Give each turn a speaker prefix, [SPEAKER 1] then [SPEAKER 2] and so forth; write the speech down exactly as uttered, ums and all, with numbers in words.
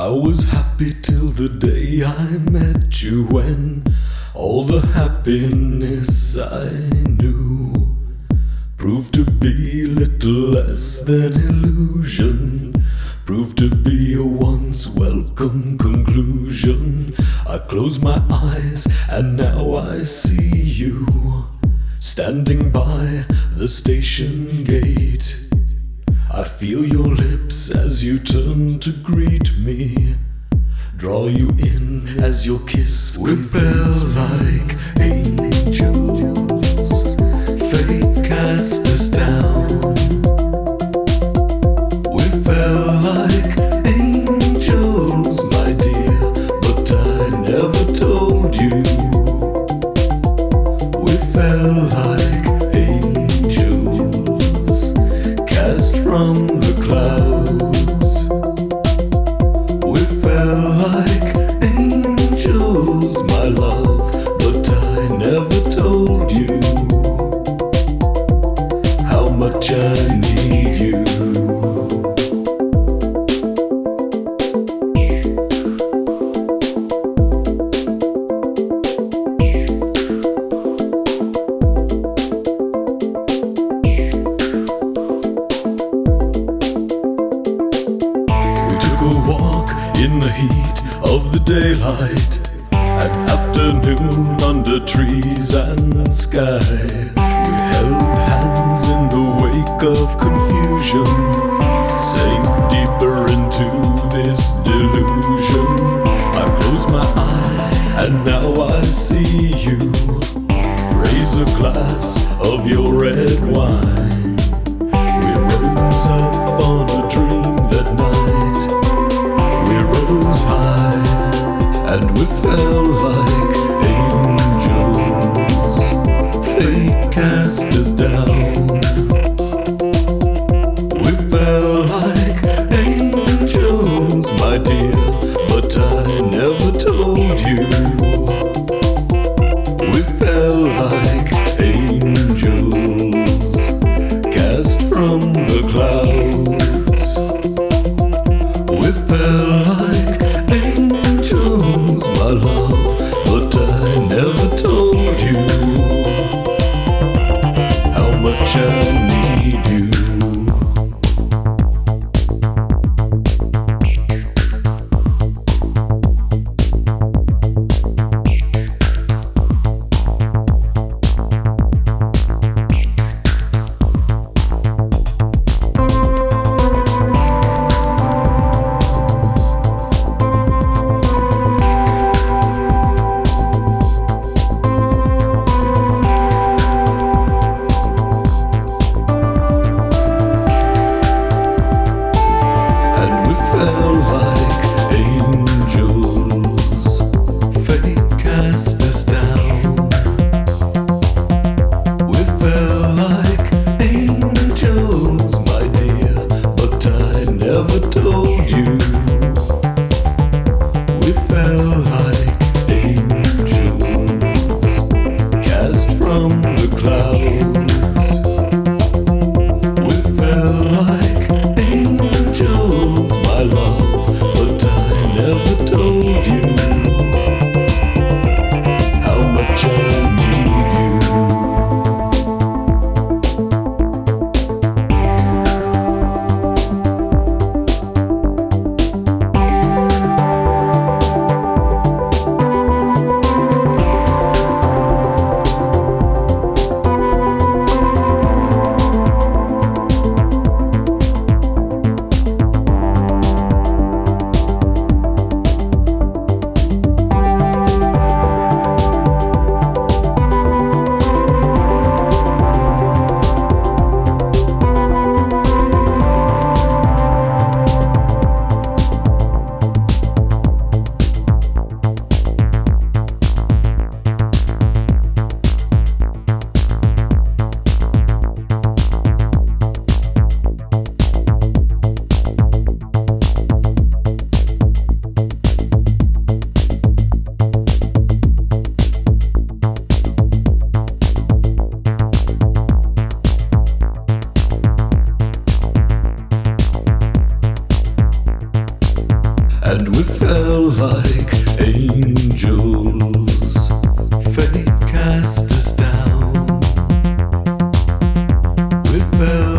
[SPEAKER 1] I was happy till the day I met you, when all the happiness I knew proved to be little less than illusion, proved to be a once welcome conclusion. I close my eyes and now I see you standing by the station gate. I feel your lips as you turn to greet me, draw you in as your kiss compels like angels. Fate cast us down. We fell like angels, my dear, but I never told you. We fell like angels, cast from the clouds. We fell like angels, my love, but I never told you how much I need you. In the heat of the daylight, at afternoon under trees and sky, we held hands in the wake of confusion, sank deeper into this delusion. I close my eyes and now I see you raise a glass of your red wine. We rose up on a dream that night. We rose high and we fell like angels. Fate cast us down. We fell like angels, my dear, but I never told you. We fell like angels, cast from the clouds. We fell like angels, my love, but I never told you how much I need you. fell